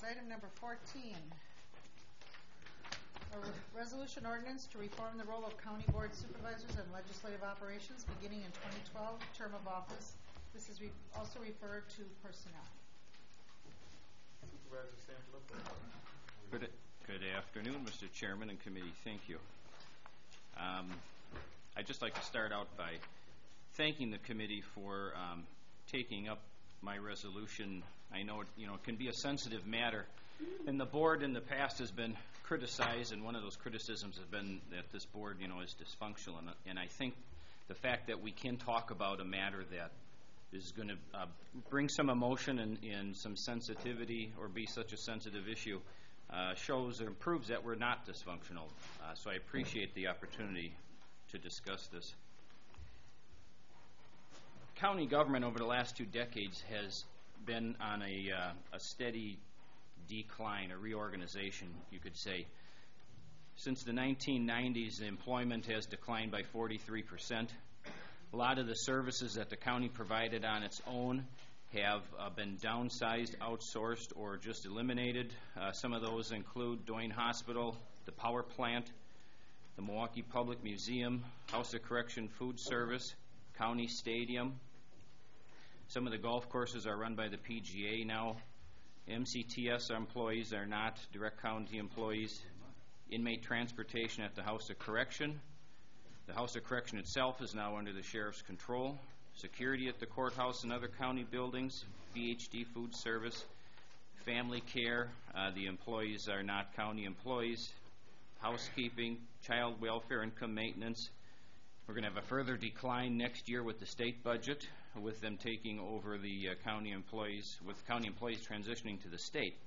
Item number 14. A resolution ordinance to reform the role of county board supervisors and legislative operations beginning in 2012 term of office. This is also referred to personnel. Supervisor Sanfilippo. Good afternoon, Mr. Chairman and committee. Thank you. I'd just like to start out by thanking the committee for taking up my resolution. I know it can be a sensitive matter, and the board in the past has been criticized, and one of those criticisms has been that this board is dysfunctional, and I think the fact that we can talk about a matter that is going to bring some emotion and some sensitivity or be such a sensitive issue shows or proves that we're not dysfunctional. So I appreciate the opportunity to discuss this. County government over the last 2 decades has been on a steady decline, a reorganization, you could say. Since the 1990s, employment has declined by 43%. A lot of the services that the county provided on its own have been downsized, outsourced, or just eliminated. Some of those include Doane Hospital, the power plant, the Milwaukee Public Museum, House of Correction Food Service, County Stadium. Some of the golf courses are run by the PGA now. MCTS employees are not direct county employees. Inmate transportation at the House of Correction. The House of Correction itself is now under the sheriff's control. Security at the courthouse and other county buildings. VHD Food Service. Family care. The employees are not county employees. Housekeeping, child welfare, income maintenance. We're going to have a further decline next year with the state budget, with them taking over the county employees, with county employees transitioning to the state.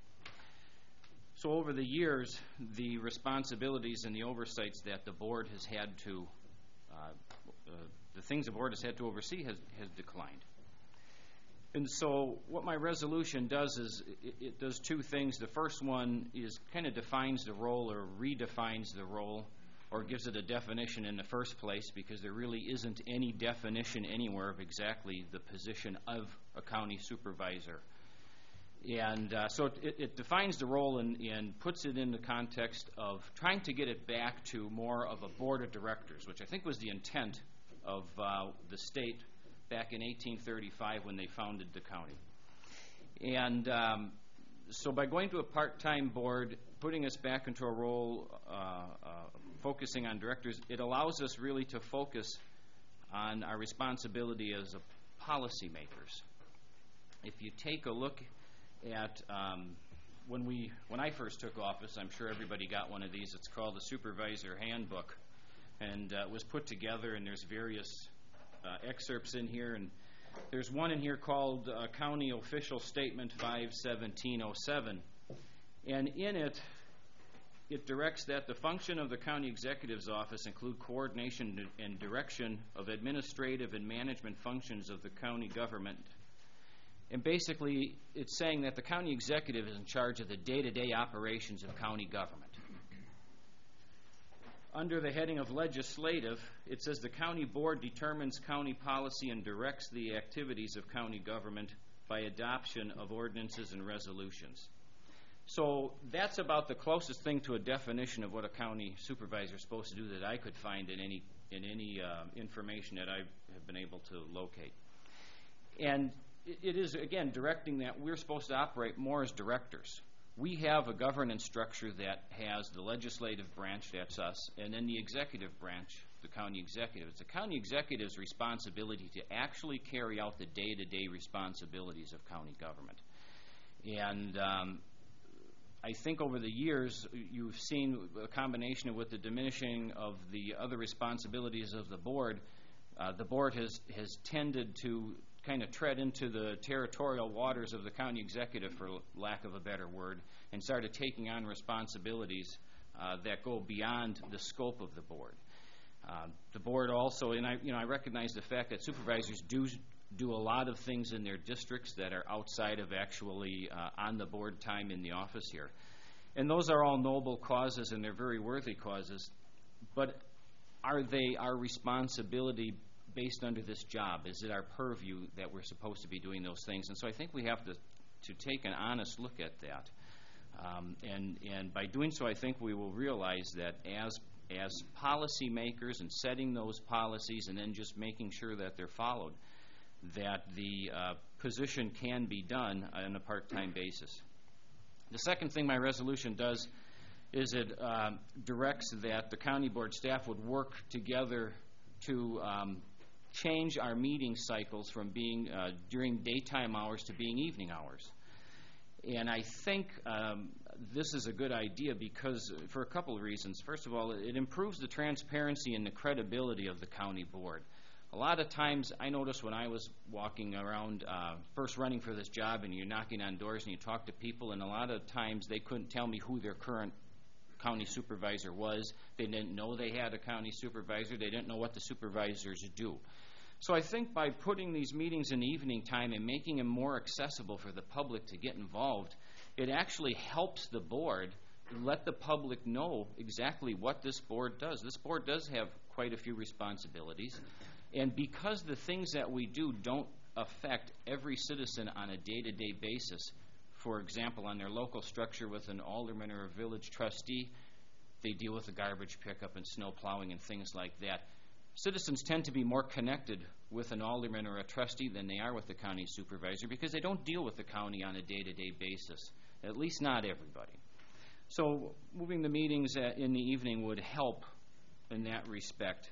So over the years, the responsibilities and the oversights that the board has had to, the things the board has had to oversee has declined. And so what my resolution does is it does 2 things. The first one is kind of defines the role or redefines the role or gives it a definition in the first place, because there really isn't any definition anywhere of exactly the position of a county supervisor. And so it defines the role and puts it in the context of trying to get it back to more of a board of directors, which I think was the intent of the state back in 1835 when they founded the county. And so by going to a part-time board, putting us back into a role focusing on directors, it allows us really to focus on our responsibility as policymakers. If you take a look at when I first took office, I'm sure everybody got one of these. It's called the Supervisor Handbook, and it was put together, and there's various excerpts in here, and there's one in here called County Official Statement 5/1707, and in it directs that the function of the county executive's office include coordination and direction of administrative and management functions of the county government. And basically, it's saying that the county executive is in charge of the day-to-day operations of county government. Under the heading of legislative, it says the county board determines county policy and directs the activities of county government by adoption of ordinances and resolutions. So that's about the closest thing to a definition of what a county supervisor is supposed to do that I could find in any information that I have been able to locate. And it is, again, directing that we're supposed to operate more as directors. We have a governance structure that has the legislative branch, that's us, and then the executive branch, the county executive. It's the county executive's responsibility to actually carry out the day-to-day responsibilities of county government. And I think over the years, you've seen a combination with the diminishing of the other responsibilities of the board. The board has tended to kind of tread into the territorial waters of the county executive, for lack of a better word, and started taking on responsibilities that go beyond the scope of the board. The board also, and I recognize the fact that supervisors do a lot of things in their districts that are outside of actually on the board time in the office here. And those are all noble causes, and they're very worthy causes. But are they our responsibility based under this job? Is it our purview that we're supposed to be doing those things? And so I think we have to to take an honest look at that. And by doing so, I think we will realize that as policymakers and setting those policies and then just making sure that they're followed, that the position can be done on a part-time basis. The second thing my resolution does is it directs that the county board staff would work together to change our meeting cycles from being during daytime hours to being evening hours. And I think this is a good idea because for a couple of reasons. First of all, it improves the transparency and the credibility of the county board. A lot of times, I noticed when I was walking around, first running for this job, and you're knocking on doors and you talk to people, and a lot of times they couldn't tell me who their current county supervisor was. They didn't know they had a county supervisor. They didn't know what the supervisors do. So I think by putting these meetings in the evening time and making them more accessible for the public to get involved, it actually helps the board let the public know exactly what this board does. This board does have quite a few responsibilities. And because the things that we do don't affect every citizen on a day-to-day basis, for example, on their local structure with an alderman or a village trustee, they deal with the garbage pickup and snow plowing and things like that. Citizens tend to be more connected with an alderman or a trustee than they are with the county supervisor because they don't deal with the county on a day-to-day basis, at least not everybody. So moving the meetings in the evening would help in that respect.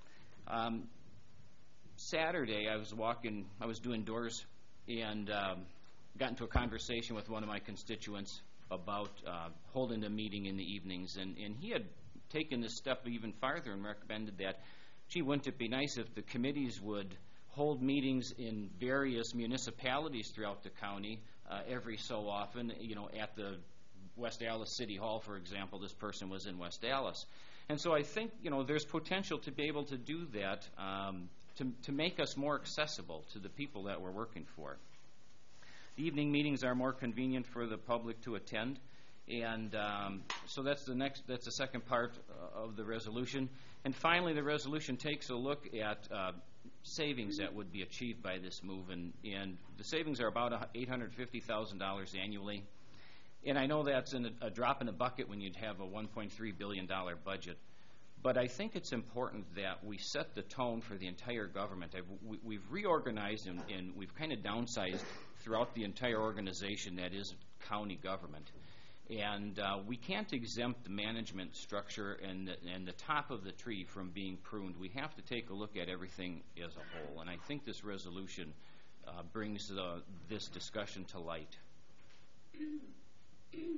Saturday, I was doing doors and got into a conversation with one of my constituents about holding a meeting in the evenings. And he had taken this step even farther and recommended that, gee, wouldn't it be nice if the committees would hold meetings in various municipalities throughout the county every so often, at the West Allis City Hall, for example. This person was in West Allis. And so I think, there's potential to be able to do that to make us more accessible to the people that we're working for. The evening meetings are more convenient for the public to attend, and so that's the second part of the resolution. And finally, the resolution takes a look at savings that would be achieved by this move, and the savings are about $850,000 annually. And I know that's a drop in the bucket when you'd have a $1.3 billion budget. But I think it's important that we set the tone for the entire government. We've reorganized and we've kind of downsized throughout the entire organization that is county government. And we can't exempt the management structure and the top of the tree from being pruned. We have to take a look at everything as a whole. And I think this resolution brings this discussion to light. Okay.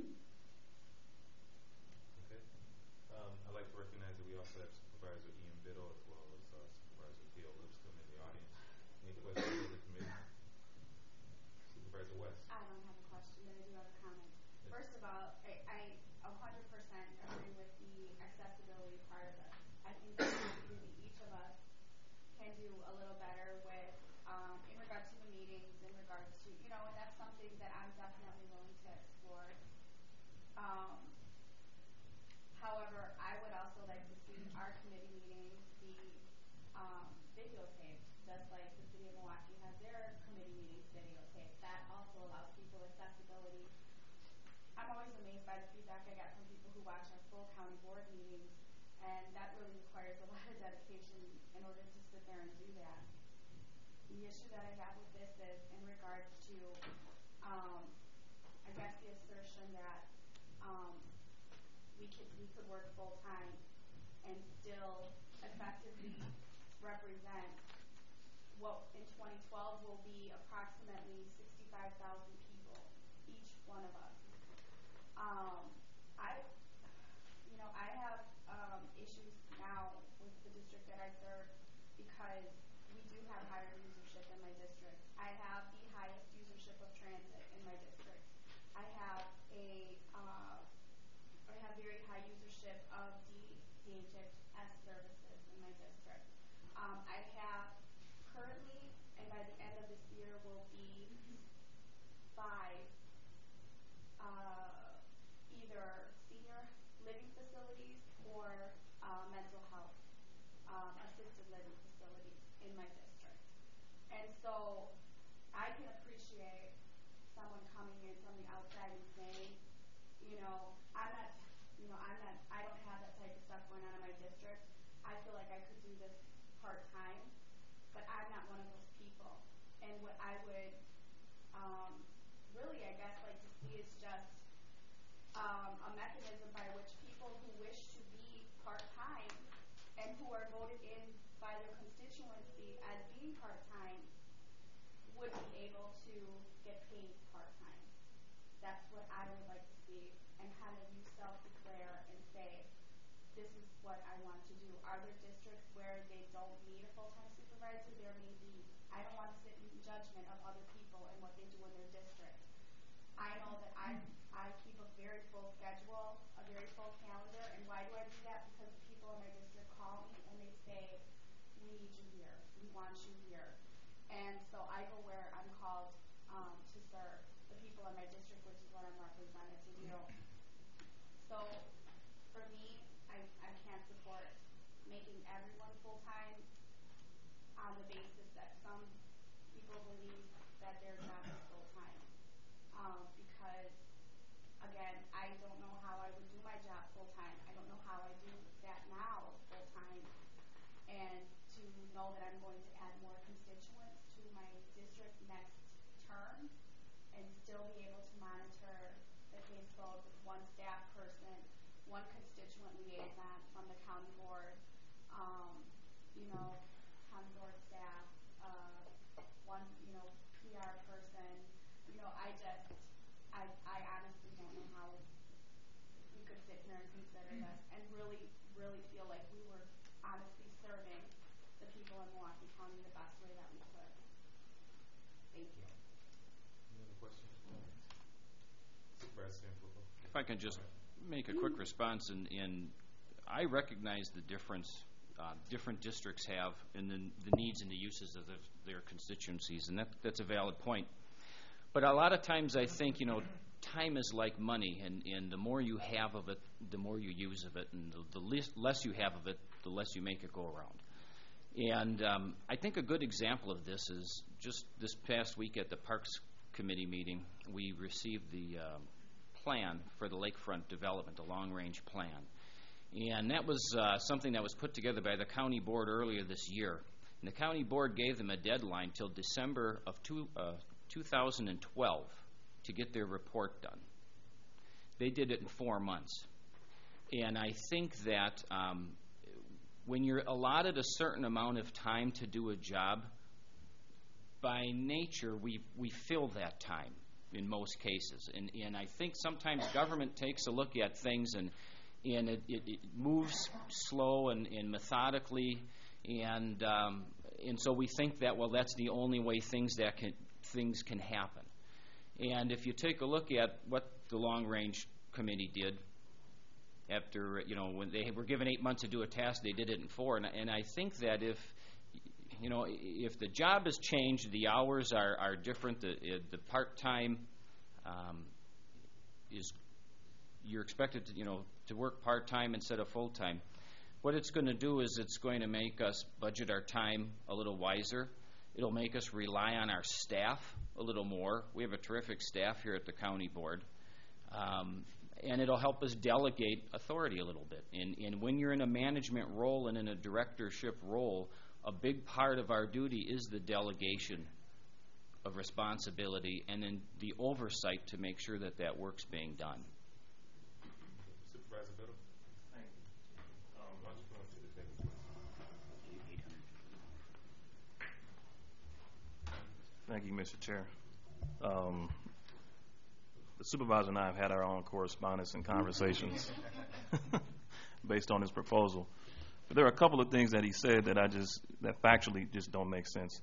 I'd like to recognize that we also have Supervisor Ian Biddle as well as Supervisor Theo Lipscomb in the audience. Any questions of the committee? Supervisor West. I don't have a question, but I do have a comment. Yes. First of all, I 100% agree with the accessibility part of it. I think that each of us can do a little better with, in regards to the meetings, in regards to, and that's something that I'm definitely willing to explore. However, I would also like to see our committee meetings be videotaped, just like the city of Milwaukee has their committee meetings videotaped. That also allows people accessibility. I'm always amazed by the feedback I get from people who watch our full county board meetings, and that really requires a lot of dedication in order to sit there and do that. The issue that I have with this is in regards to, I guess, the assertion that we could work full time and still effectively represent what in 2012 will be approximately 65,000 people, each one of us. I have issues now with the district that I serve because we do have higher usership in my district. I have the highest usership of transit in my district. I have very high usership of DHS services in my district. I have currently, and by the end of this year, will be 5 either senior living facilities or mental health assisted living facilities in my district. And so I can appreciate someone coming coming in from the outside and saying, I don't have that type of stuff going on in my district. I feel like I could do this part-time, but I'm not one of those people. And what I would really, I guess, like to see is just a mechanism by which people who wish to be part-time and who are voted in by their constituency as being part-time would be able to get paid part-time. That's what I would like to see, and kind of you self-declare and say, this is what I want to do. Are there districts where they don't need a full-time supervisor? There may be. I don't want to sit in judgment of other people and what they do in their district. I know that I keep a very full schedule, a very full calendar, and why do I do that? Because the people in my district call me and they say, we need you here, we want you here. And so I go where I'm called to serve the people in my district, which is what I'm represented to do. So for me, I can't support making everyone full-time on the basis that some people believe that their job is full-time. Because, again, I don't know how I would do my job full-time. I don't know how I do that now full-time. And to know that I'm going to add more constituents to my district next term and still be able to monitor the caseload with one staff person, one constituent liaison from the county board, county board staff, one, PR person. I honestly don't know how we could sit here and consider this and really, really feel like we were honestly serving the people in Milwaukee County the best way that we could. Thank you. Any other questions? Supervisor Sanfilippo. If I can just make a quick response, and I recognize the difference different districts have in the needs and the uses of their constituencies, and that's a valid point. But a lot of times I think, time is like money, and the more you have of it, the more you use of it, and the less you have of it, the less you make it go around. And I think a good example of this is just this past week at the Parks Committee meeting, we received the plan for the lakefront development, the long-range plan. And that was something that was put together by the county board earlier this year. And the county board gave them a deadline till December of 2012 to get their report done. They did it in 4 months. And I think that when you're allotted a certain amount of time to do a job, by nature, we fill that time in most cases. And I think sometimes government takes a look at things and it moves slow and methodically, and so we think that, well, that's the only way things can happen. And if you take a look at what the Long Range Committee did after, when they were given 8 months to do a task, they did it in 4. And I think that if the job has changed, the hours are different, the part-time you're expected to work part-time instead of full-time. What it's going to do is it's going to make us budget our time a little wiser. It'll make us rely on our staff a little more. We have a terrific staff here at the county board. And it'll help us delegate authority a little bit. And when you're in a management role and in a directorship role, a big part of our duty is the delegation of responsibility and then the oversight to make sure that that work's being done. Supervisor Biddle. Thank you. Why don't you come up to the table, please? Thank you, Mr. Chair. The supervisor and I have had our own correspondence and conversations based on his proposal. But there are a couple of things that he said that that factually just don't make sense.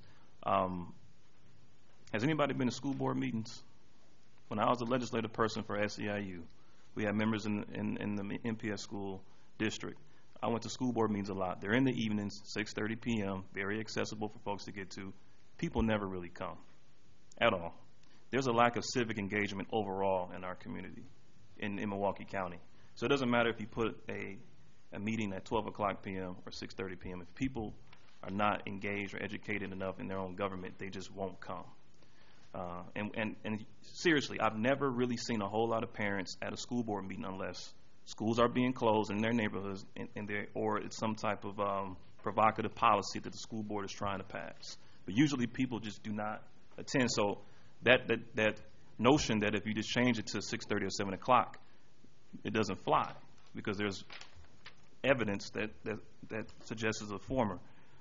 Has anybody been to school board meetings? When I was a legislative person for SEIU, we had members in the MPS school district. I went to school board meetings a lot. They're in the evenings, 6:30 p.m., very accessible for folks to get to. People never really come at all. There's a lack of civic engagement overall in our community in Milwaukee County. So it doesn't matter if you put a meeting at 12 o'clock p.m. or 6:30 p.m. If people are not engaged or educated enough in their own government, they just won't come. And seriously, I've never really seen a whole lot of parents at a school board meeting unless schools are being closed in their neighborhoods or it's some type of provocative policy that the school board is trying to pass. But usually people just do not attend. So that notion that if you just change it to 6:30 or 7 o'clock, it doesn't fly because there's evidence that suggests it's a former.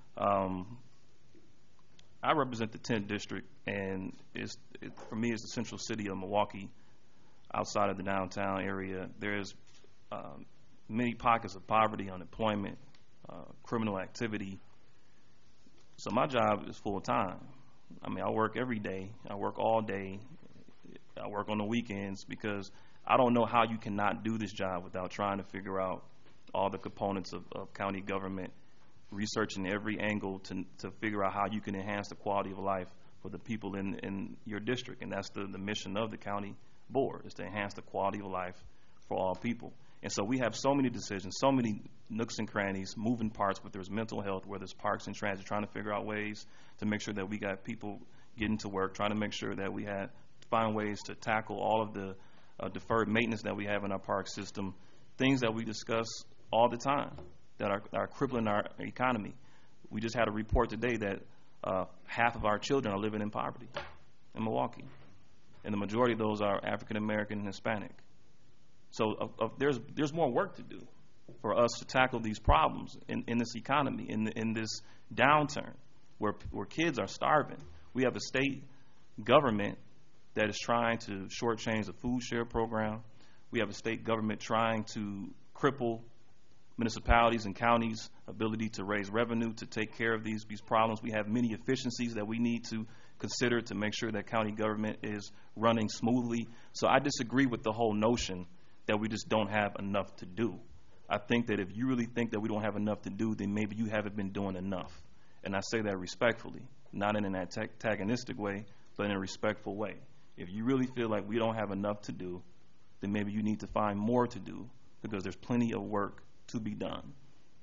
I represent the 10th district, and for me, it's the central city of Milwaukee, outside of the downtown area. There's many pockets of poverty, unemployment, criminal activity. So my job is full time. I mean, I work every day. I work all day. I work on the weekends because I don't know how you cannot do this job without trying to figure out all the components of county government, researching every angle to figure out how you can enhance the quality of life for the people in your district. And that's the mission of the county board, is to enhance the quality of life for all people. And so we have so many decisions, so many nooks and crannies, moving parts, whether there's mental health, whether it's parks and transit, trying to figure out ways to make sure that we got people getting to work, trying to make sure that we find ways to tackle all of the deferred maintenance that we have in our park system, things that we discuss all the time that are crippling our economy. We just had a report today that half of our children are living in poverty in Milwaukee, and the majority of those are African American and Hispanic. So there's more work to do for us to tackle these problems in this economy, in this downturn where kids are starving. We have a state government that is trying to shortchange the food share program. We have a state government trying to cripple municipalities and counties' ability to raise revenue to take care of these problems. We have many efficiencies that we need to consider to make sure that county government is running smoothly. So I disagree with the whole notion that we just don't have enough to do. I think that if you really think that we don't have enough to do, then maybe you haven't been doing enough. And I say that respectfully, not in an antagonistic way, but in a respectful way. If you really feel like we don't have enough to do, then maybe you need to find more to do because there's plenty of work to be done.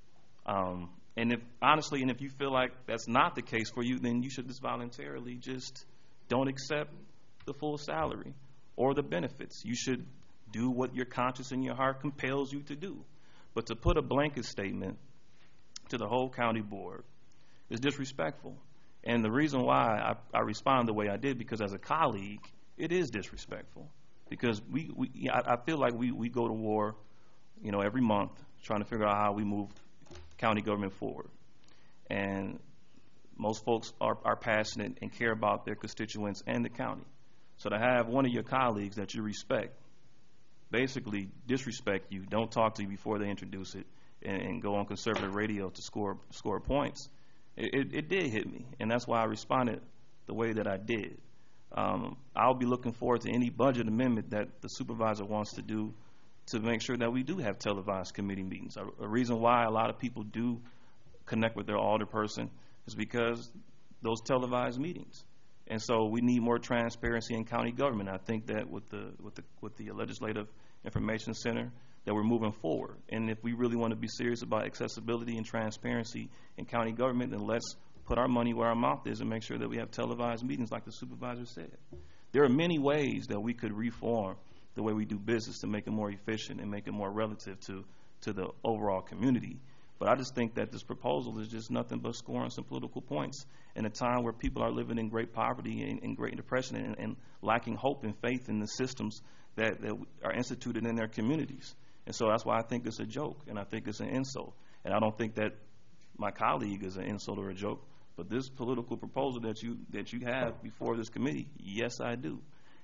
And if you feel like that's not the case for you, then you should just voluntarily just don't accept the full salary or the benefits. You should do what your conscience and your heart compels you to do. But to put a blanket statement to the whole county board is disrespectful. And the reason why I respond the way I did, because as a colleague, it is disrespectful. Because I feel like we go to war, every month trying to figure out how we move county government forward. And most folks are passionate and care about their constituents and the county. So to have one of your colleagues that you respect basically disrespect you, don't talk to you before they introduce it, and go on conservative radio to score points, it did hit me. And that's why I responded the way that I did. I'll be looking forward to any budget amendment that the supervisor wants to do to make sure that we do have televised committee meetings. A reason why a lot of people do connect with their alderperson is because those televised meetings. And so we need more transparency in county government. I think that with the Legislative Information Center, that we're moving forward. And if we really want to be serious about accessibility and transparency in county government, then let's put our money where our mouth is and make sure that we have televised meetings like the supervisor said. There are many ways that we could reform the way we do business to make it more efficient and make it more relative to the overall community. But I just think that this proposal is just nothing but scoring some political points in a time where people are living in great poverty and great depression and lacking hope and faith in the systems that are instituted in their communities. And so that's why I think it's a joke, and I think it's an insult. And I don't think that my colleague is an insult or a joke, but this political proposal that you have before this committee, yes, I do.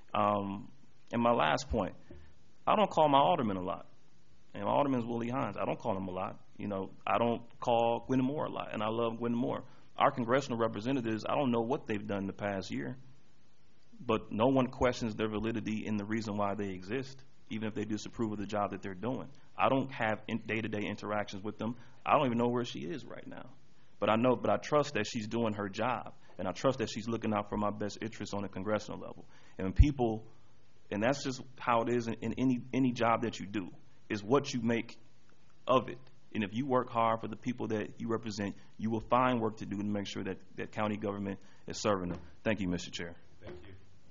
And my last point, I don't call my alderman a lot. And my alderman is Willie Hines. I don't call him a lot. I don't call Gwyneth Moore a lot, and I love Gwyneth Moore. Our congressional representatives, I don't know what they've done in the past year, but no one questions their validity in the reason why they exist, even if they disapprove of the job that they're doing. I don't have day-to-day interactions with them. I don't even know where she is right now. But I trust that she's doing her job, and I trust that she's looking out for my best interests on a congressional level. And that's just how it is in any job that you do, is what you make of it. And if you work hard for the people that you represent, you will find work to do to make sure that county government is serving them. Thank you, Mr. Chair. Thank you.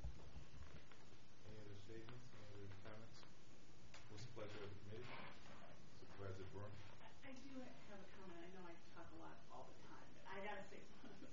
Pleasure of the committee. Supervisor Brewer. I do have a comment. I know I talk a lot all the time, but I gotta say something.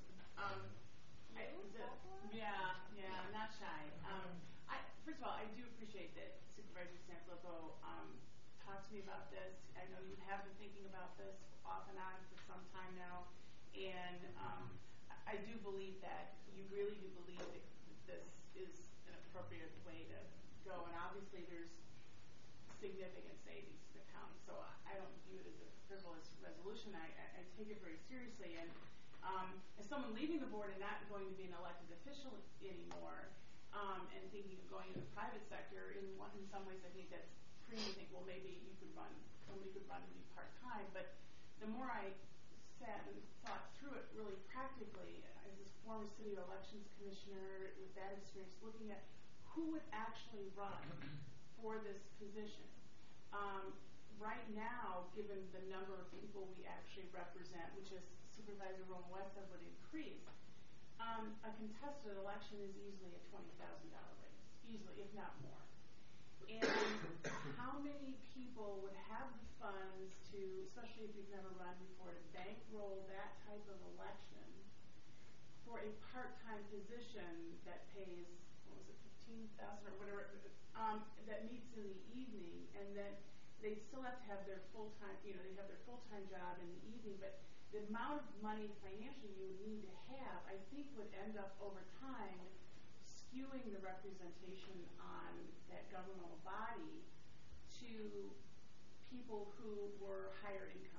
I'm not shy. First of all, I do appreciate that Supervisor Sanfilippo talked to me about this. I know you have been thinking about this off and on for some time now, and I do believe that you really do believe that this is an appropriate way to go, and obviously there's significant savings to the county, so I don't view it as a frivolous resolution. I take it very seriously, and as someone leaving the board and not going to be an elected official anymore, and thinking of going into the private sector, in some ways I think that's free to think, well, maybe somebody could run and be part-time, but the more I sat and thought through it really practically, as a former city elections commissioner with that experience, looking at who would actually run for this position. Right now, given the number of people we actually represent, which is Supervisor Roma West said would increase, a contested election is easily a $20,000 raise, easily, if not more. And how many people would have the funds to, especially if you've never run before, to bankroll that type of election for a part-time position that pays, what was it, $15,000 or whatever, that meets in the evening, and then they still have to have their full-time, they have their full-time job in the evening, but the amount of money financially you would need to have, I think, would end up over time skewing the representation on that governmental body to people who were higher income.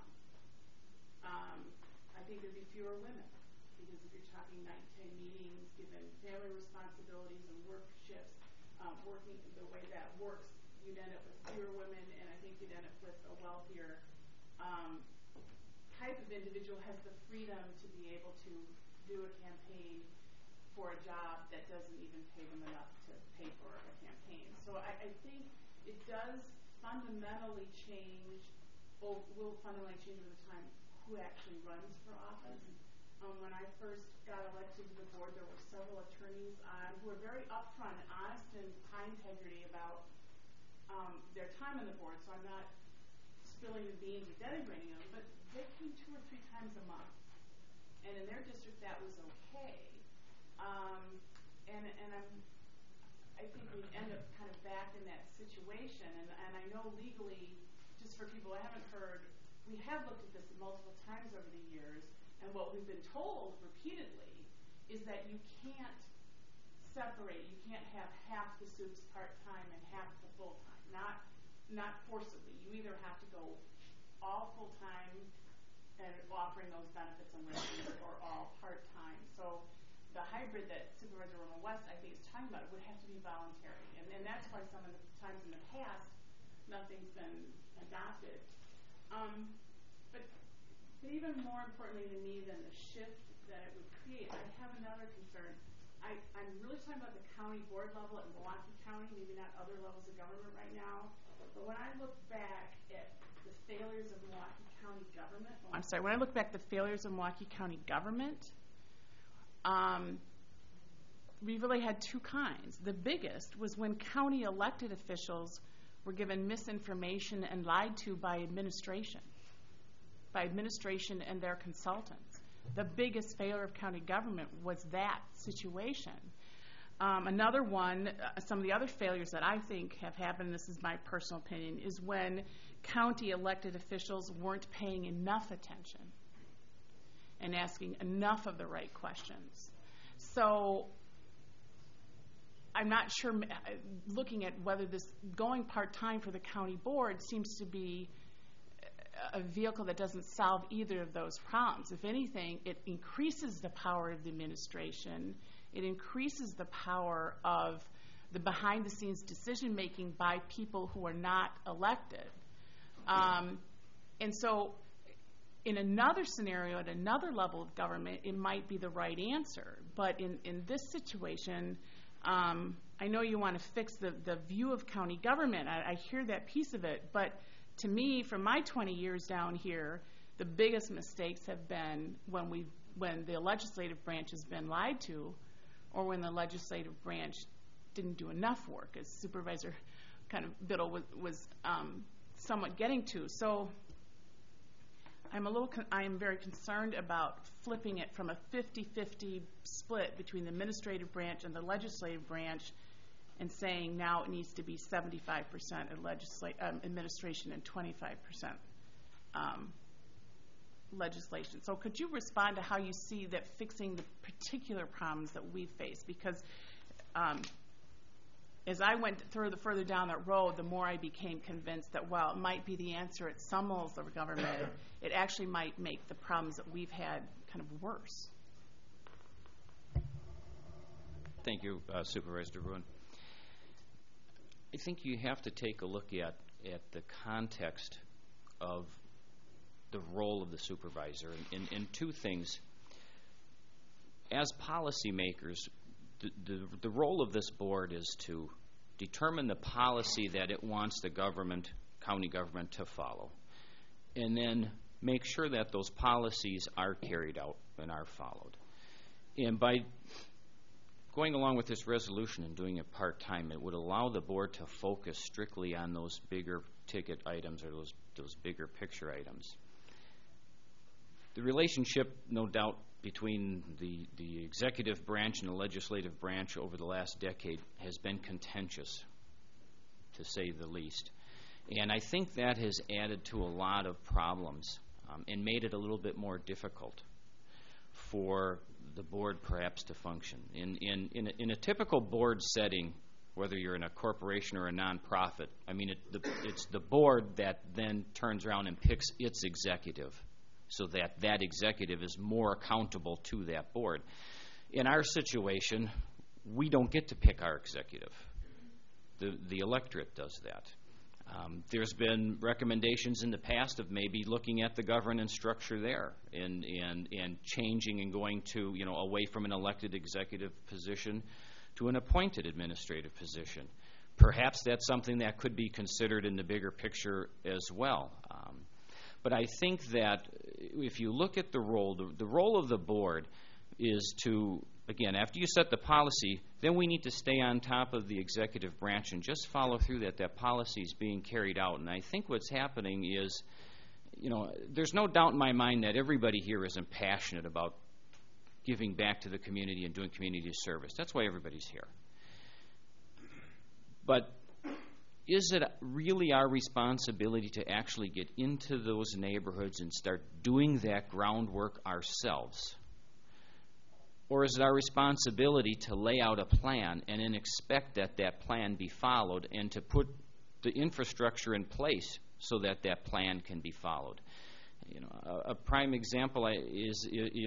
I think there'd be fewer women, because if you're talking 9-10 meetings, given family responsibilities and work shifts, working the way that works, you'd end up with fewer women, and I think you'd end up with a wealthier type of individual has the freedom to be able to do a campaign for a job that doesn't even pay them enough to pay for a campaign. So I think it does fundamentally change, or will fundamentally change over time, who actually runs for office. When I first got elected to the board, there were several attorneys who were very upfront and honest and high integrity about their time on the board, so I'm not spilling the beans or denigrating them, but they came 2 or 3 times a month. And in their district, that was okay. I think we'd end up kind of back in that situation. And I know legally, just for people I haven't heard, we have looked at this multiple times over the years, and what we've been told repeatedly is that you can't separate, you can't have half the soups part-time and half the full-time, not forcibly. You either have to go all full-time and offering those benefits and riches, or all part-time. So the hybrid that Supervisor Roma West, I think, is talking about would have to be voluntary. And that's why some of the times in the past, nothing's been adopted. But even more importantly to me than the shift that it would create, I have another concern. I'm really talking about the county board level at Milwaukee County, maybe not other levels of government right now. But when I look back at the failures of Milwaukee County government, when I look back at the failures of Milwaukee County government, we really had 2 kinds. The biggest was when county elected officials were given misinformation and lied to by administration and their consultants. The biggest failure of county government was that situation. Another one, some of the other failures that I think have happened, this is my personal opinion, is when county elected officials weren't paying enough attention and asking enough of the right questions. So I'm not sure, looking at whether this going part-time for the county board seems to be a vehicle that doesn't solve either of those problems. If anything, it increases the power of the administration. It increases the power of the behind-the-scenes decision-making by people who are not elected. And so in another scenario, at another level of government, it might be the right answer. But in this situation, I know you want to fix the view of county government. I hear that piece of it. But to me, from my 20 years down here, the biggest mistakes have been when the legislative branch has been lied to, or when the legislative branch didn't do enough work, as Supervisor kind of Biddle was somewhat getting to. So I am very concerned about flipping it from a 50-50 split between the administrative branch and the legislative branch and saying now it needs to be 75% administration and 25% legislation. So could you respond to how you see that fixing the particular problems that we face? Because as I went further down that road, the more I became convinced that while it might be the answer at some levels of government, it actually might make the problems that we've had kind of worse. Thank you, Supervisor DeBruin. I think you have to take a look at the context of the role of the supervisor in two things. As policymakers, the role of this board is to determine the policy that it wants the county government to follow, and then make sure that those policies are carried out and are followed. And by going along with this resolution and doing it part-time, it would allow the board to focus strictly on those bigger ticket items or those bigger picture items. The relationship, no doubt, between the executive branch and the legislative branch over the last decade has been contentious, to say the least. And I think that has added to a lot of problems and made it a little bit more difficult for the board perhaps to function. In a typical board setting, whether you're in a corporation or a nonprofit, I mean, it's the board that then turns around and picks its executive, so that executive is more accountable to that board. In our situation, we don't get to pick our executive. The electorate does that. There's been recommendations in the past of maybe looking at the governance structure there and changing and going to, away from an elected executive position to an appointed administrative position. Perhaps that's something that could be considered in the bigger picture as well. But I think that if you look at the role of the board is to, again, after you set the policy, then we need to stay on top of the executive branch and just follow through that policy is being carried out. And I think what's happening is, there's no doubt in my mind that everybody here isn't passionate about giving back to the community and doing community service. That's why everybody's here. But is it really our responsibility to actually get into those neighborhoods and start doing that groundwork ourselves? Or is it our responsibility to lay out a plan and then expect that plan be followed and to put the infrastructure in place so that plan can be followed? A prime example is,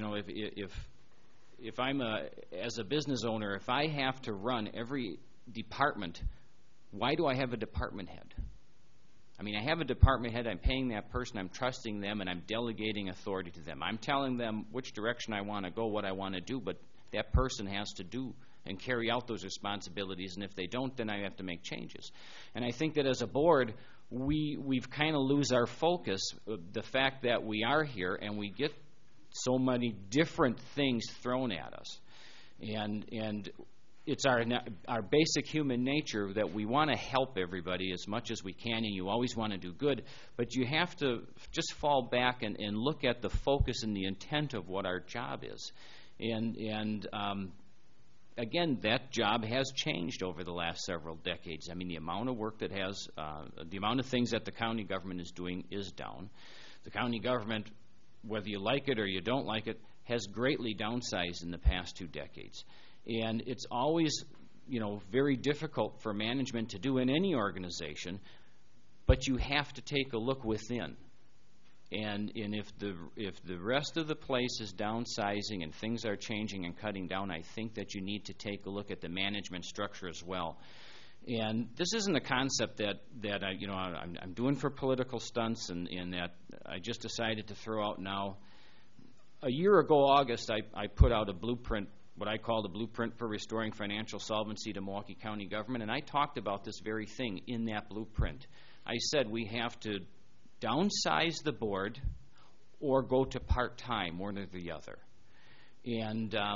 if I'm as a business owner, if I have to run every department, why do I have a department head? I mean, I have a department head, I'm paying that person, I'm trusting them, and I'm delegating authority to them. I'm telling them which direction I want to go, what I want to do, but that person has to do and carry out those responsibilities, and if they don't, then I have to make changes. And I think that as a board, we've kind of lose our focus, the fact that we are here and we get so many different things thrown at us. And it's our basic human nature that we want to help everybody as much as we can, and you always want to do good, but you have to just fall back and look at the focus and the intent of what our job is. And again, that job has changed over the last several decades. I mean, the amount of work the amount of things that the county government is doing is down. The county government, whether you like it or you don't like it, has greatly downsized in the past 2 decades. And it's always, very difficult for management to do in any organization, but you have to take a look within. And if the rest of the place is downsizing and things are changing and cutting down, I think that you need to take a look at the management structure as well. And this isn't a concept that I'm doing for political stunts and that I just decided to throw out now. A year ago, August, I put out a blueprint, what I call the Blueprint for Restoring Financial Solvency to Milwaukee County Government, and I talked about this very thing in that blueprint. I said we have to downsize the board or go to part-time, one or the other. And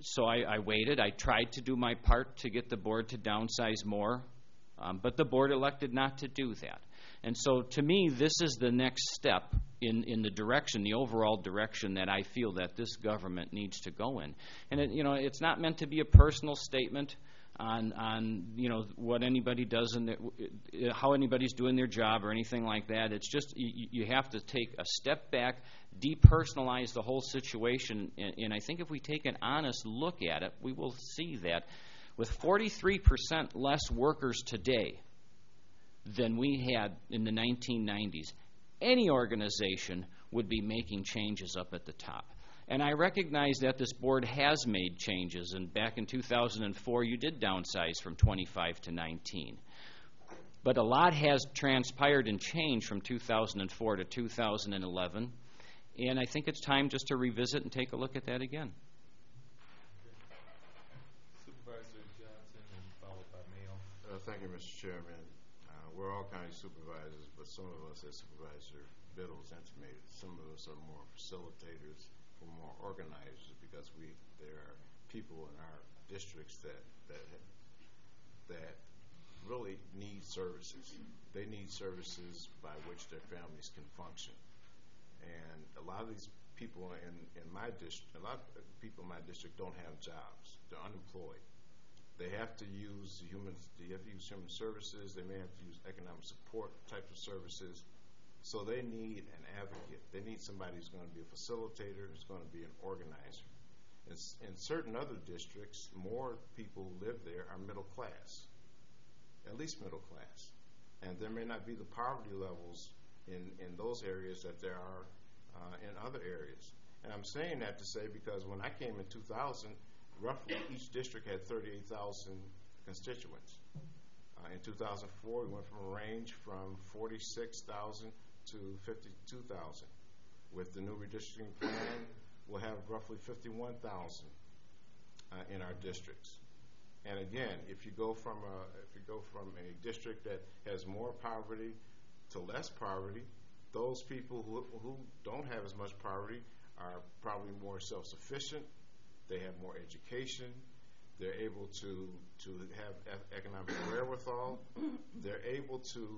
So I waited. I tried to do my part to get the board to downsize more, but the board elected not to do that. And so to me, this is the next step in the direction, the overall direction that I feel that this government needs to go in. And it's not meant to be a personal statement on what anybody does and how anybody's doing their job or anything like that. It's just you have to take a step back, depersonalize the whole situation, and I think if we take an honest look at it, we will see that with 43% less workers today than we had in the 1990s, any organization would be making changes up at the top. And I recognize that this board has made changes, and back in 2004 you did downsize from 25 to 19. But a lot has transpired and changed from 2004 to 2011, and I think it's time just to revisit and take a look at that again. Supervisor Johnson and followed by Mayo. Thank you, Mr. Chairman. We're all county supervisors, but some of us, as Supervisor Biddle's intimated, some of us are more facilitators, we're more organizers, because there are people in our districts that really need services. They need services by which their families can function. And a lot of these people in my district, a lot of people in my district don't have jobs. They're unemployed. They have to use human services. They may have to use economic support types of services. So they need an advocate. They need somebody who's going to be a facilitator, who's going to be an organizer. In certain other districts, more people who live there are middle class, at least middle class. And there may not be the poverty levels in those areas that there are in other areas. And I'm saying that to say because when I came in 2000, roughly each district had 38,000 constituents. In 2004, we went from a range from 46,000 to 52,000. With the new redistricting plan, we'll have roughly 51,000 in our districts. And again, if you go from a district that has more poverty to less poverty, those people who don't have as much poverty are probably more self-sufficient. They have more education. They're able to have economic wherewithal. They're able to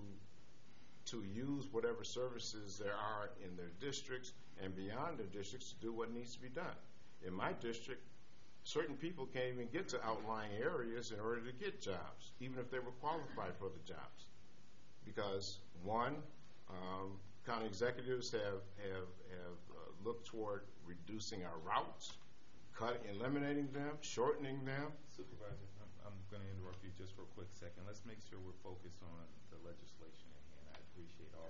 use whatever services there are in their districts and beyond their districts to do what needs to be done. In my district, certain people can't even get to outlying areas in order to get jobs, even if they were qualified for the jobs. Because one, county executives have looked toward reducing our routes, eliminating them, shortening them. Supervisor, I'm going to interrupt you just for a quick second. Let's make sure we're focused on the legislation at hand. I appreciate all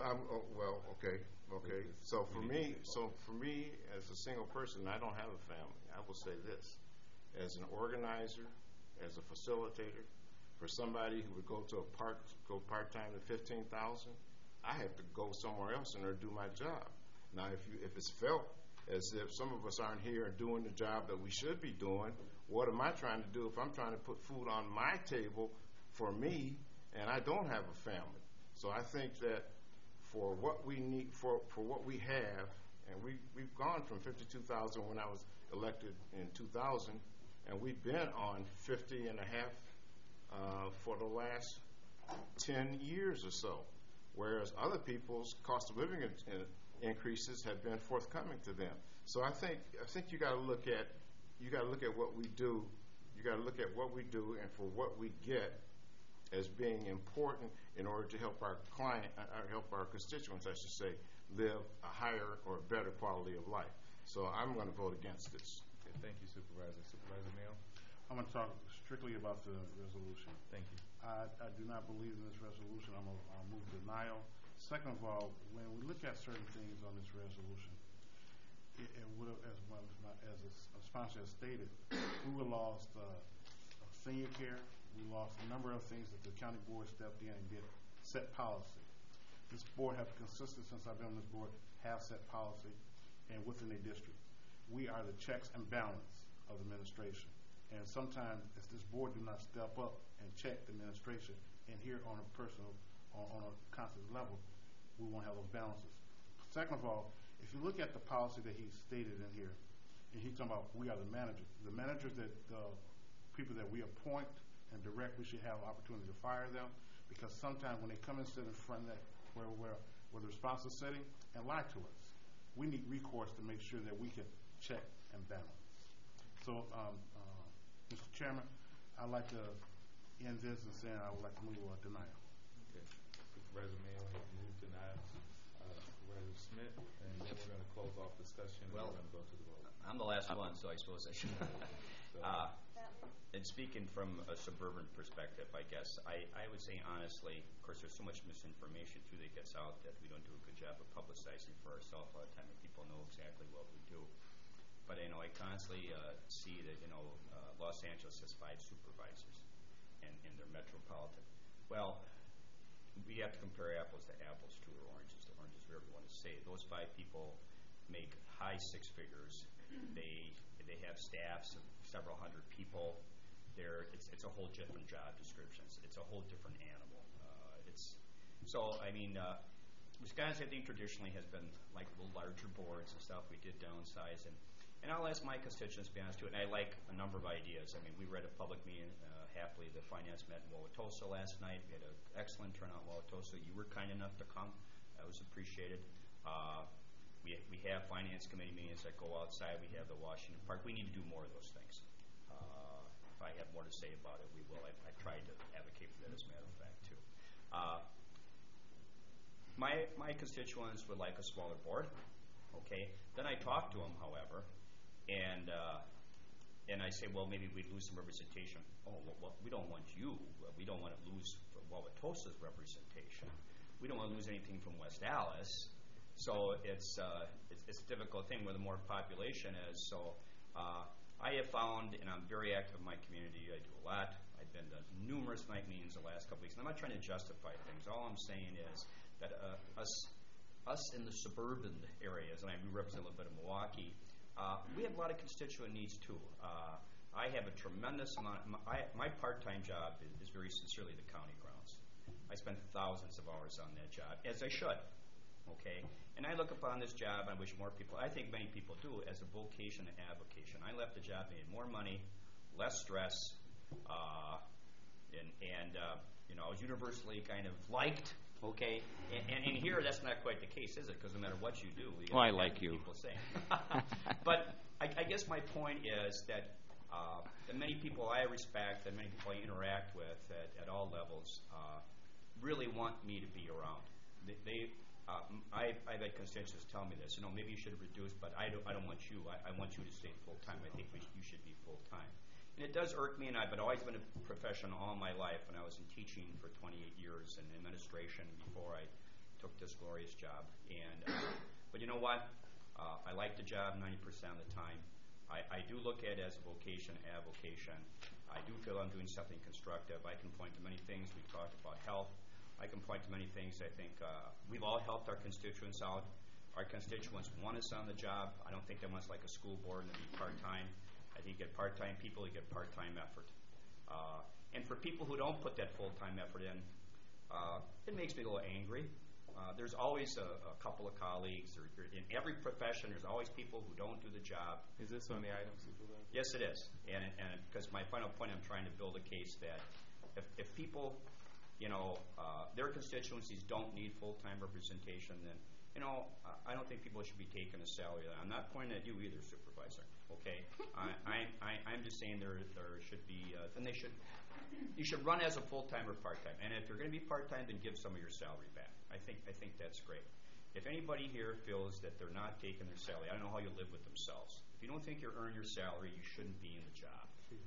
the Okay. So for me, as a single person, I don't have a family. I will say this: as an organizer, as a facilitator, for somebody who would go part-time to 15,000, I have to go somewhere else in order to do my job. Now, if it's felt as if some of us aren't here and doing the job that we should be doing, what am I trying to do if I'm trying to put food on my table for me and I don't have a family? So I think that for what we need, for what we have, and we've gone from 52,000 when I was elected in 2000, and we've been on 50 and a half for the last 10 years or so, whereas other people's cost of living increases have been forthcoming to them. So I think you got to look at what we do. You got to look at what we do and for what we get as being important in order to help our constituents, I should say, live a higher or better quality of life. So I'm going to vote against this. Okay, thank you, Supervisor. Supervisor Mayo? I'm going to talk strictly about the resolution. Thank you. I do not believe in this resolution. I'll move denial. Second of all, when we look at certain things on this resolution, it would have, as a sponsor has stated, we would have lost senior care. We lost a number of things that the county board stepped in and did set policy. This board has consistent since I've been on this board, have set policy and within a district. We are the checks and balance of the administration. And sometimes if this board do not step up and check the administration and here on a personal, on a constant level, we won't have those balances. Second of all, if you look at the policy that he stated in here, and he's talking about we are the managers. The managers that the people that we appoint and direct, we should have opportunity to fire them, because sometimes when they come and sit in front of that where the sponsor is sitting and lie to us, we need recourse to make sure that we can check and balance. So, Mr. Chairman, I'd like to end this and saying I would like to move denial. Okay. Supervisor Mayo has moved denial. Supervisor Smith, and then we're going to close off discussion and Well, we're going to go to the vote. I'm the last one, so I suppose I should. And speaking from a suburban perspective, I guess, I would say honestly, of course, there's so much misinformation too that gets out that we don't do a good job of publicizing for ourselves. A lot of time, people know exactly what we do. But I constantly see that Los Angeles has 5 supervisors, and they're metropolitan. Well, we have to compare apples to apples, too, or oranges to oranges, whatever you want to say. Those 5 people make high 6 figures. They have staffs of several hundred people. It's a whole different job descriptions. It's a whole different animal. Wisconsin, I think, traditionally has been like the larger boards and stuff. We did downsize, and I'll ask my constituents to be honest too. And I like a number of ideas. I mean, we were at a public meeting. Happily, the finance met in Wauwatosa last night. We had an excellent turnout in Wauwatosa. You were kind enough to come. That was appreciated. We have finance committee meetings that go outside. We have the Washington Park. We need to do more of those things. If I have more to say about it, we will. I tried to advocate for that as a matter of fact, too. My constituents would like a smaller board. Okay. Then I talk to them, however, and I say, well, maybe we'd lose some representation. Oh, well, we don't want you. We don't want to lose Wauwatosa's representation. We don't want to lose anything from West Allis. So it's a difficult thing where the more population is. So I have found, and I'm very active in my community. I do a lot. I've been to numerous night meetings the last couple weeks. And I'm not trying to justify things. All I'm saying is that us in the suburban areas, and I do represent a little bit of Milwaukee, we have a lot of constituent needs too. I have a tremendous amount. My part-time job is very sincerely the county grounds. I spend thousands of hours on that job, as I should. Okay, and I look upon this job. I wish more people. I think many people do as a vocation and avocation. I left the job, made more money, less stress, and I was universally kind of liked. Okay, and here that's not quite the case, is it? Because no matter what you do, I like you. People say. But I guess my point is that many people I respect, and many people I interact with at all levels, really want me to be around. I've had constituents tell me this. Maybe you should have reduced, but I don't want you. I want you to stay full time. I think you should be full time. And it does irk me, and I've always been a professional all my life. And I was in teaching for 28 years and administration before I took this glorious job. But you know what? I like the job 90% of the time. I do look at it as a vocation, avocation. I do feel I'm doing something constructive. I can point to many things. We've talked about health. I can point to many things. I think we've all helped our constituents out. Our constituents want us on the job. I don't think they want us like a school board and to be part-time. I think you get part-time people, you get part-time effort. And for people who don't put that full-time effort in, it makes me a little angry. There's always a couple of colleagues. In every profession, there's always people who don't do the job. Is this on the item, Supervisor? Yes, it is. And because my final point, I'm trying to build a case that if people their constituencies don't need full-time representation, then, I don't think people should be taking a salary. I'm not pointing at you either, Supervisor, okay? I'm just saying there should be, then you should run as a full-time or part-time. And if you're going to be part-time, then give some of your salary back. I think that's great. If anybody here feels that they're not taking their salary, I don't know how you live with themselves. If you don't think you earn your salary, you shouldn't be in the job.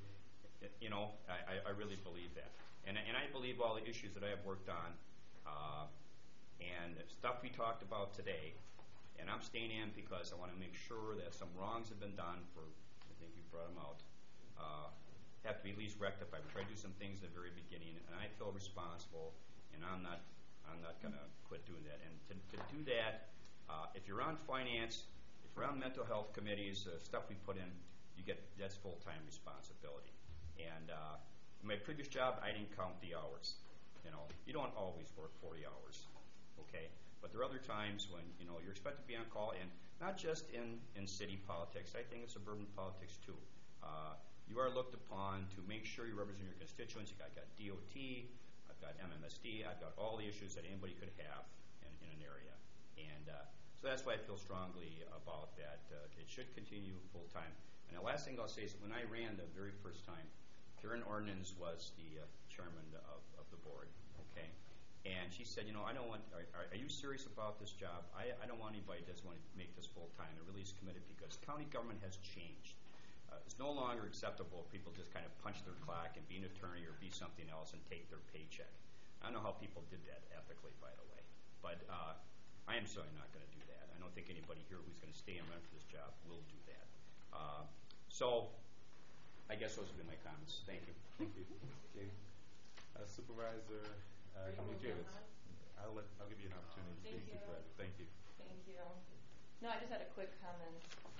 I really believe that. And I believe all the issues that I have worked on and stuff we talked about today, and I'm staying in because I want to make sure that some wrongs have been done I think you brought them out, have to be at least rectified. We tried to do some things at the very beginning, and I feel responsible, and I'm not going to quit doing that. And to do that, if you're on finance, if you're on mental health committees, stuff we put in, that's full-time responsibility. And in my previous job, I didn't count the hours. You don't always work 40 hours, okay? But there are other times when, you know, you're expected to be on call, and not just in city politics. I think in suburban politics too. You are looked upon to make sure you represent your constituents. I've got DOT, I've got MMSD, I've got all the issues that anybody could have in an area. And so that's why I feel strongly about that. It should continue full time. And the last thing I'll say is when I ran the very first time, Karen Ordonez was the chairman of the board, okay? And she said, you know, I don't want, are you serious about this job? I don't want anybody that doesn't want to make this full time. It really is committed because county government has changed. It's no longer acceptable if people just kind of punch their clock and be an attorney or be something else and take their paycheck. I don't know how people did that ethically, by the way. But I am certainly not going to do that. I don't think anybody here who's going to stay and run for this job will do that. So I guess those have been my comments. Thank you. Thank you. Okay. Supervisor Gutierrez. I'll give you an opportunity to speak, Supervisor. Thank you. Thank you. No, I just had a quick comment.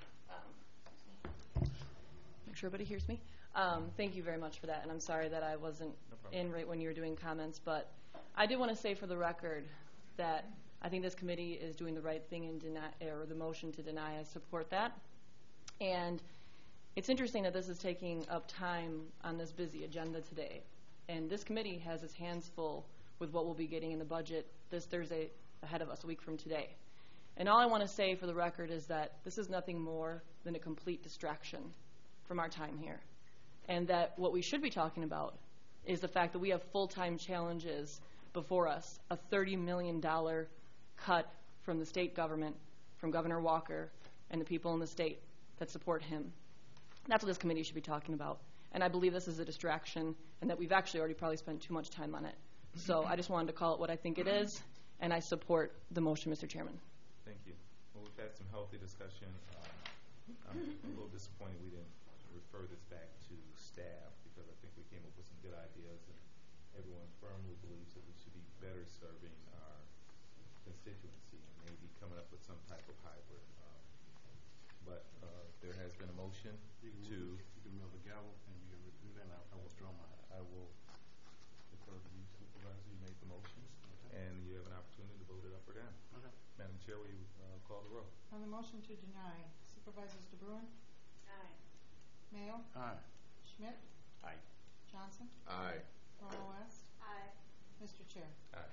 Make sure everybody hears me. Thank you very much for that, and I'm sorry that I wasn't in right when you were doing comments, but I did want to say for the record that I think this committee is doing the right thing in or the motion to deny. I support that. And it's interesting that this is taking up time on this busy agenda today. And this committee has its hands full with what we'll be getting in the budget this Thursday ahead of us, a week from today. And all I want to say for the record is that this is nothing more than a complete distraction from our time here. And that what we should be talking about is the fact that we have full-time challenges before us, a $30 million cut from the state government, from Governor Walker and the people in the state that support him. That's what this committee should be talking about. And I believe this is a distraction and that we've actually already probably spent too much time on it. So I just wanted to call it what I think it is, and I support the motion, Mr. Chairman. Thank you. Well, we've had some healthy discussion. I'm a little disappointed we didn't refer this back to staff because I think we came up with some good ideas, and everyone firmly believes that we should be better serving our constituency and maybe coming up with some type of hybrid. But there has been a motion You can mill the gavel and you can do that, and I withdraw mine. I will defer to you, Supervisor. You made the motion, and you have an opportunity to vote it up or down. Okay. Madam Chair, will you call the roll? On the motion to deny, Supervisors DeBruin, Aye. Mayo, Aye. Schmidt, Aye. Johnson, Aye. Romo West, Aye. Mr. Chair. Aye.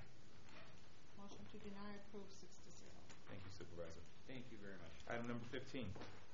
Motion to deny approved 6-0. Thank you, Supervisor. Thank you very much. Item number 15.